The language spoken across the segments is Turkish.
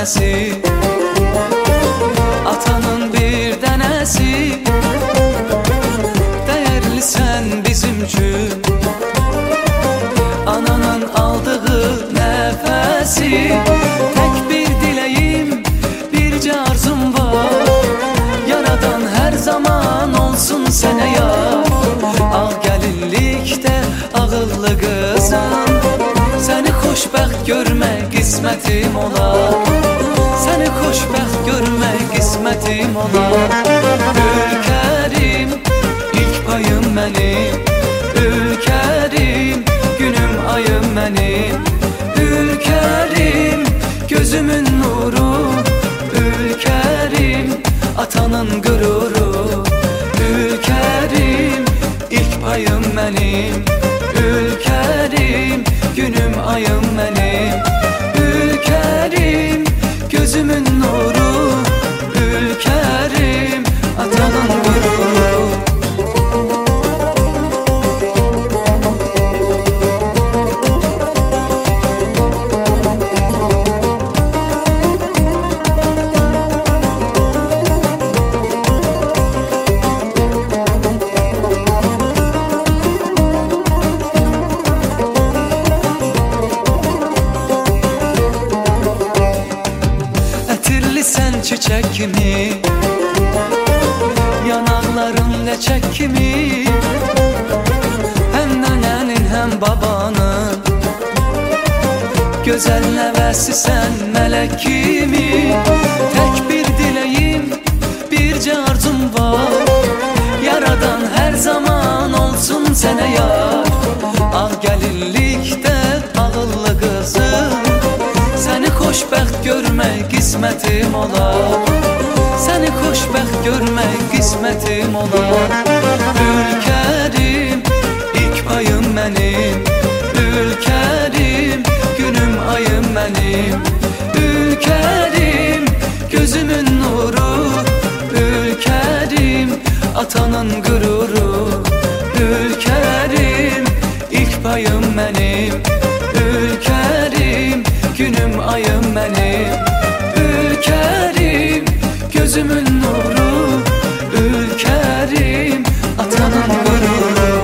tanesi, atanın bir denesi. Değerli sen bizim için, ananın aldığı nefesi. Tek bir dileğim, birce arzum var, yaradan her zaman olsun sene yar. Ağ gelinlikte ağıllı kızım, seni xoşbəxt görmək qismətim olar. Seni xoşbəxt görmək qismətim olar. Ülkerim, ilk payım mənim. Ülkerim, günüm ayım mənim. Ülkerim, gözümün nuru. Ülkerim, atanın qüruru. Ülkerim, ilk payım mənim. Ülkerim, günüm ayım mənim. Ülkerim, gözümün nuru. Ülkerim, atanın qüruru. Sen çiçek kimi, yanakların leçek kimi. Hem nenenin hem babanın güzel nevesi sen melek kimi. Tek bir dileğim, birce arzum var, yaradan her zaman olsun sene yar. Ağ gelinlikte ağıllı kızım, seni xoşbəxt görmək qismətim olar. Seni xoşbəxt görmək qismətim olar. Ülkerim, ilk payım mənim. Ülkerim, günüm ayım mənim. Ülkerim, gözümün nuru. Ülkerim, atanın qüruru. Ülkerim, ilk payım mənim. Ülkerim, günüm ayım mənim. Ülkerim, gözümün nuru. Ülkerim, atanın qüruru.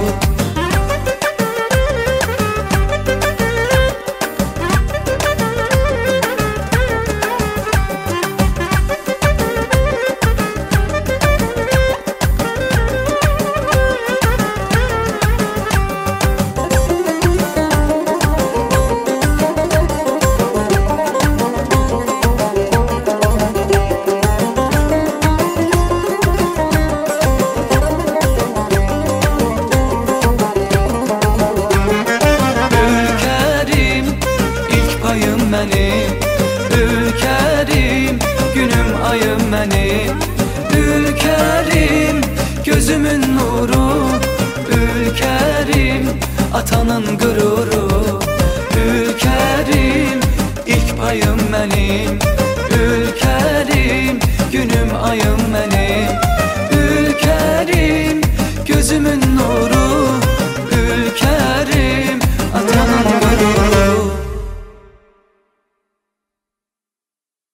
Ülkerim, günüm ayım mənim. Ülkerim, gözümün nuru. Ülkerim, atanın qüruru. Ülkerim, ilk payım mənim.